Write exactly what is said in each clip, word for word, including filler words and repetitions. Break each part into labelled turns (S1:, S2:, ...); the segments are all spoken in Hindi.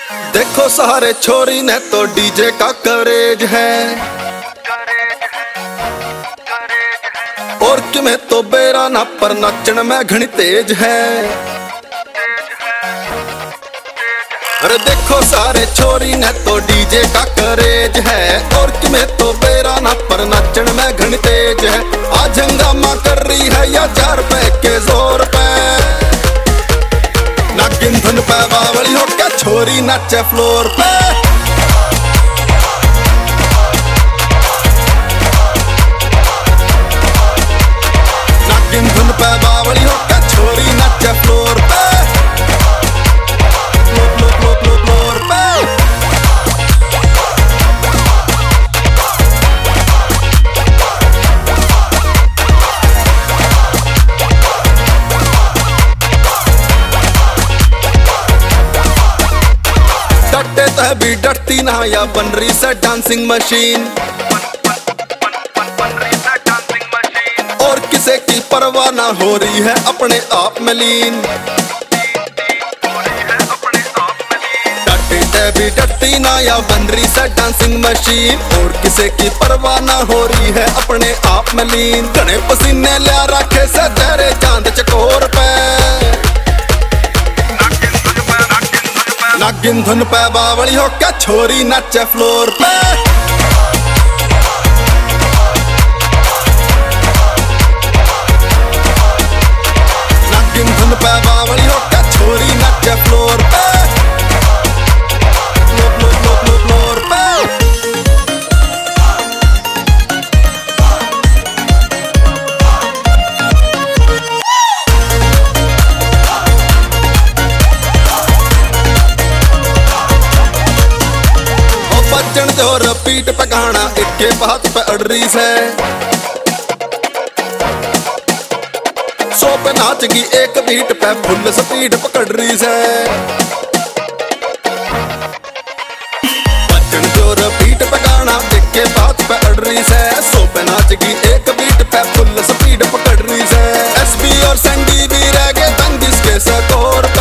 S1: देखो सारे छोरी ने तो डीजे का करेज है, और कि मैं तो बेरा ना पर नचन में घनी तेज है। अरे देखो सारे छोरी ने तो डीजे का करेज है, और कि मैं तो बेरा ना पर नचन में घनी तेज है। आज हंगामा कर रही है या चार पे के जोर पे, नागिन धुन पे बावली हो के छोरी नाचे फ्लोर पे। नागिन धुन पे बावली हो के छोरी नाचे फ्लोर पे, फ्लोर फ्लोर फ्लोर फ्लोर पे। डरते तो भी डरती ना या बन रही से डांसिंग मशीन, और किसे की परवाह ना हो रही है अपने आप में लीन। डरते भी डरती ना या बन रही से डांसिंग मशीन, और किसे की परवाह ना हो रही है अपने आप में लीन। घने पसीने लिया रखे से तेरे चांद चकोर पे, नागिन धुन पे बावली हो के छोरी नाचे फ्लोर पे। नागिन धुन पे बावली हो के छोरी नाचे फ्लोर पे, floor floor floor floor floor पे। बजन तो रपीट पे गाना इक्के बात पे अड़री से, सो पे नाचगी एक बीट पे फुल स्पीड पकड़ रही से। बजन तो रपीट पे गाना इक्के बात पे अड़री से, सो पे नाचगी एक बीट पे फुल स्पीड पकड़ रही से। एसबी और सैंडी भी रह गए तंग इसके स्कोर पे,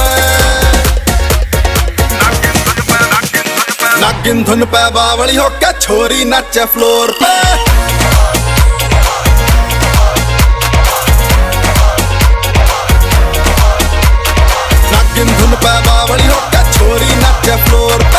S1: नागिन धुन पे बावली हो के छोरी नाचे फ्लोर पे। नागिन धुन पे बावली हो के छोरी नाचे फ्लोर पे।